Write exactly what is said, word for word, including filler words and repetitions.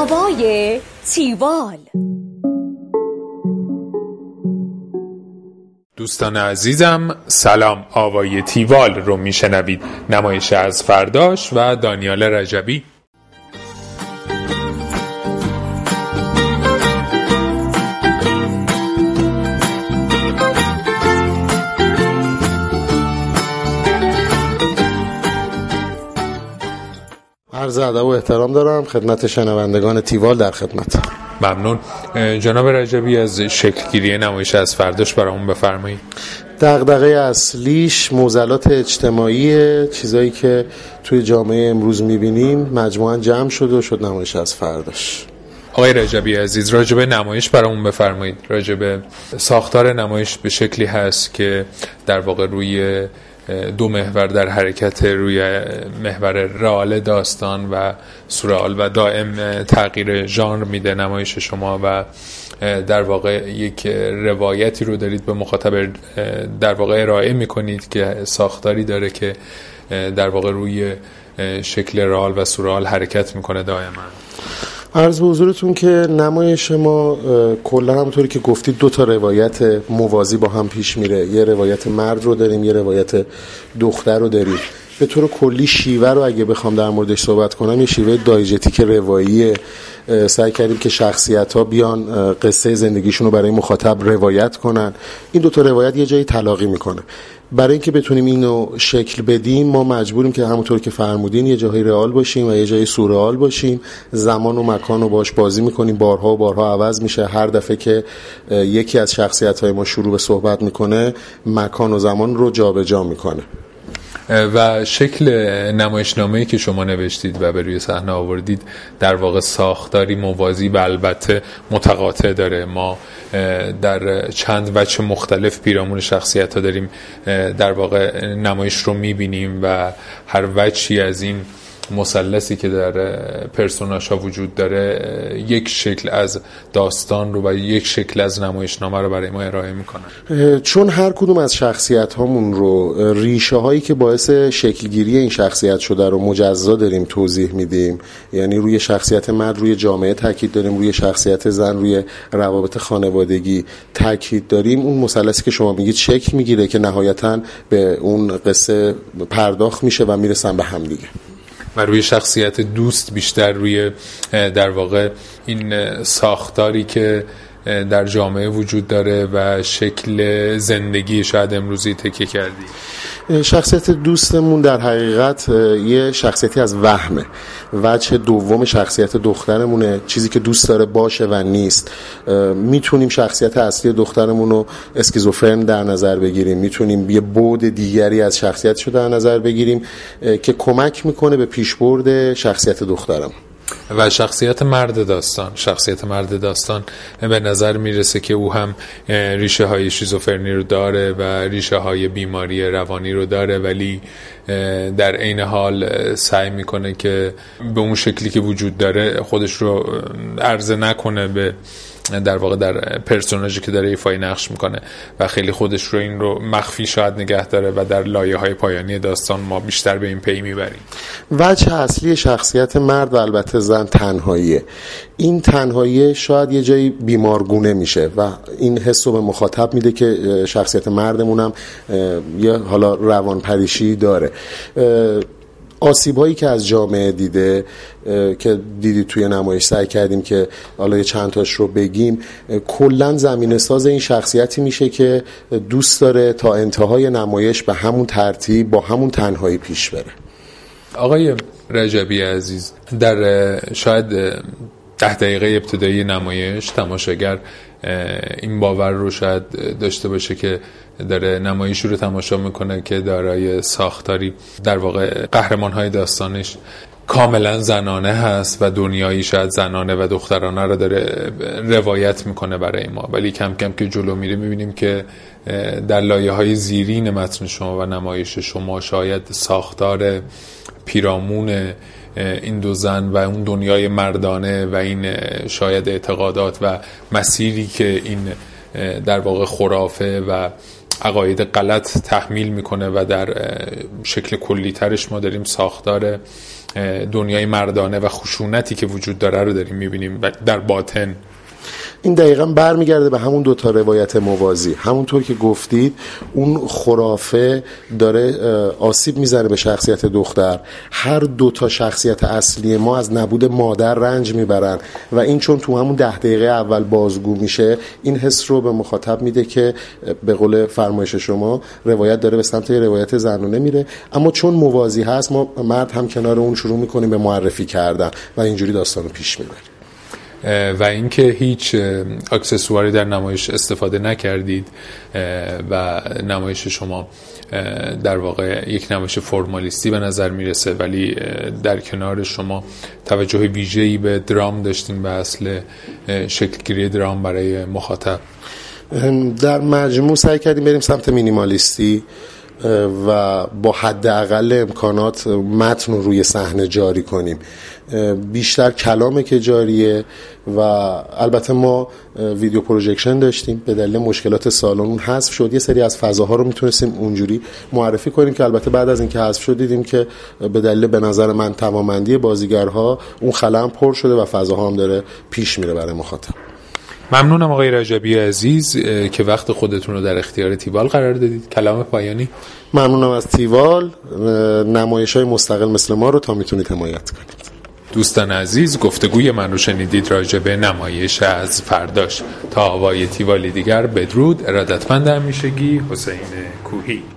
آوای تیوال. دوستان عزیزم سلام، آوای تیوال رو میشنوید، نمایش از فرداش و دانیال رجبی. عرض ادب و احترام دارم خدمت شنوندگان تیوال. در خدمت. ممنون. جناب رجبی از شکلگیری نمایش از فرداش برامون بفرمایید. دغدغه اصلیش معضلات اجتماعی، چیزایی که توی جامعه امروز میبینیم مجموعاً جمع شده و شد نمایش از فرداش. آقای رجبی عزیز، راجب نمایش برامون بفرمایید. راجب ساختار نمایش به شکلی هست که در واقع روی دو محور در حرکت، روی محور رئال داستان و سورئال و دائم تغییر ژانر میده نمایش شما و در واقع یک روایتی رو دارید به مخاطب در واقع ارائه میکنید که ساختاری داره که در واقع روی شکل رئال و سورئال حرکت میکنه دائما. عرض به حضورتون که نمایش ما کلا همونطوری که گفتید دو تا روایت موازی با هم پیش میره. یه روایت مرد رو داریم، یه روایت دختر رو داریم. به طور کلی شیوه رو اگه بخوام در موردش صحبت کنم، یه شیوه دایجتیک روایی. سعی کردیم که شخصیت‌ها بیان قصه زندگیشون رو برای مخاطب روایت کنن. این دو تا روایت یه جایی تلاقی میکنه. برای اینکه بتونیم اینو شکل بدیم ما مجبوریم که همونطور که فرمودین یه جایی رئال باشیم و یه جایی سورئال باشیم. زمان و مکان رو باش بازی میکنیم، بارها و بارها عوض میشه. هر دفعه که یکی از شخصیت‌های ما شروع به صحبت میکنه مکان و زمان رو جابجا میکنه. و شکل نمایشنامه‌ای که شما نوشتید و به روی صحنه آوردید در واقع ساختاری موازی و البته متقاطع داره. ما در چند وجه مختلف پیرامون شخصیت‌ها داریم در واقع نمایش رو می‌بینیم و هر وجهی از این مثلثی که در پرسوناژها وجود داره یک شکل از داستان رو و یک شکل از نمایشنامه رو برای ما ارائه میکنن. چون هر کدوم از شخصیت هامون رو ریشه هایی که باعث شکلگیری این شخصیت شده رو مجزا داریم توضیح میدیم. یعنی روی شخصیت مرد روی جامعه تاکید داریم، روی شخصیت زن روی روابط خانوادگی تاکید داریم. اون مثلثی که شما میگید شکل میگیره که نهایتاً به اون قصه پرداخت میشه و میرسن به هم دیگه. و روی شخصیت دوست بیشتر روی در واقع این ساختاری که در جامعه وجود داره و شکل زندگی شاید امروزی تکیه کردی. شخصیت دوستمون در حقیقت یه شخصیتی از وهمه. وجه دوم شخصیت دخترمونه، چیزی که دوست داره باشه و نیست. میتونیم شخصیت اصلی دخترمون رو اسکیزوفرن در نظر بگیریم، میتونیم یه بعد دیگری از شخصیتشو در نظر بگیریم که کمک میکنه به پیشبرد شخصیت دخترمون. و شخصیت مرد داستان شخصیت مرد داستان به نظر میرسه که او هم ریشه های شیزوفرنی رو داره و ریشه های بیماری روانی رو داره، ولی در عین حال سعی میکنه که به اون شکلی که وجود داره خودش رو عرضه نکنه به در واقع در پرسوناژی که داره ایفای نقش میکنه و خیلی خودش رو این رو مخفی شاید نگه داره و در لایه های پایانی داستان ما بیشتر به این پی میبریم. وجه اصلی شخصیت مرد و البته زن تنهاییه. این تنهایی شاید یه جایی بیمارگونه میشه و این حس رو به مخاطب میده که شخصیت مردمون هم یه حالا روانپریشی داره. آسیب‌هایی که از جامعه دیده که دیدی توی نمایش سعی کردیم که حالا چند تاش رو بگیم. کلاً زمینه ساز این شخصیتی میشه که دوست داره تا انتهای نمایش به همون ترتیب با همون تنهایی پیش بره. آقای رجبی عزیز، در شاید ده دقیقه ابتدایی نمایش تماشاگر این باور رو شاید داشته باشه که داره نمایشی رو تماشا میکنه که دارای ساختاری در واقع قهرمان‌های داستانش کاملا زنانه هست و دنیایی شاید زنانه و دخترانه رو داره روایت میکنه برای ما، ولی کم کم که جلو میره میبینیم که در لایه‌های زیرین متن شما و نمایش شما شاید ساختار پیرامون این دو زن و اون دنیای مردانه و این شاید اعتقادات و مسیری که این در واقع خرافه و عقاید غلط تحمیل میکنه و در شکل کلی ترش ما داریم ساختار دنیای مردانه و خشونتی که وجود داره رو داریم میبینیم در باطن. این دقیقاً برمیگرده به همون دوتا روایت موازی. همونطور که گفتید اون خرافه داره آسیب میزنه به شخصیت دختر. هر دوتا شخصیت اصلی ما از نبود مادر رنج میبرن و این چون تو همون ده دقیقه اول بازگو میشه، این حس رو به مخاطب میده که به قول فرمایش شما روایت داره به سمت روایت زنانه میره، اما چون موازی هست ما مرد هم کنار اون شروع میکنیم به معرفی کردن و اینجوری داستانو پیش میبریم. و اینکه هیچ اکسسواری در نمایش استفاده نکردید و نمایش شما در واقع یک نمایش فرمالیستی به نظر میرسه، ولی در کنار شما توجه ویژه‌ای به درام داشتین، به اصل شکلگیری درام برای مخاطب. در مجموع سعی کردیم بریم سمت مینیمالیستی و با حداقل امکانات متن رو روی صحنه جاری کنیم. بیشتر کلامه که جاریه و البته ما ویدیو پروژکشن داشتیم، به دلیل مشکلات سالن حذف شد. یه سری از فضاها رو میتونستیم اونجوری معرفی کنیم که البته بعد از اینکه حذف شد دیدیم که به دلیل به نظر من توانمندی بازیگرها اون خلا هم پر شده و فضاها هم داره پیش میره برای مخاطب. ممنونم آقای رجبی عزیز که وقت خودتون رو در اختیار تیوال قرار دادید. کلام پایانی. ممنونم از تیوال. نمایش‌های مستقل مثل ما رو تا میتونید حمایت کنید. دوستان عزیز، گفتگوی من رو شنیدید راجع به نمایش از فرداش. تا آوای تیوالی دیگر بدرود. ارادتمند همیشگی حسین کوهی.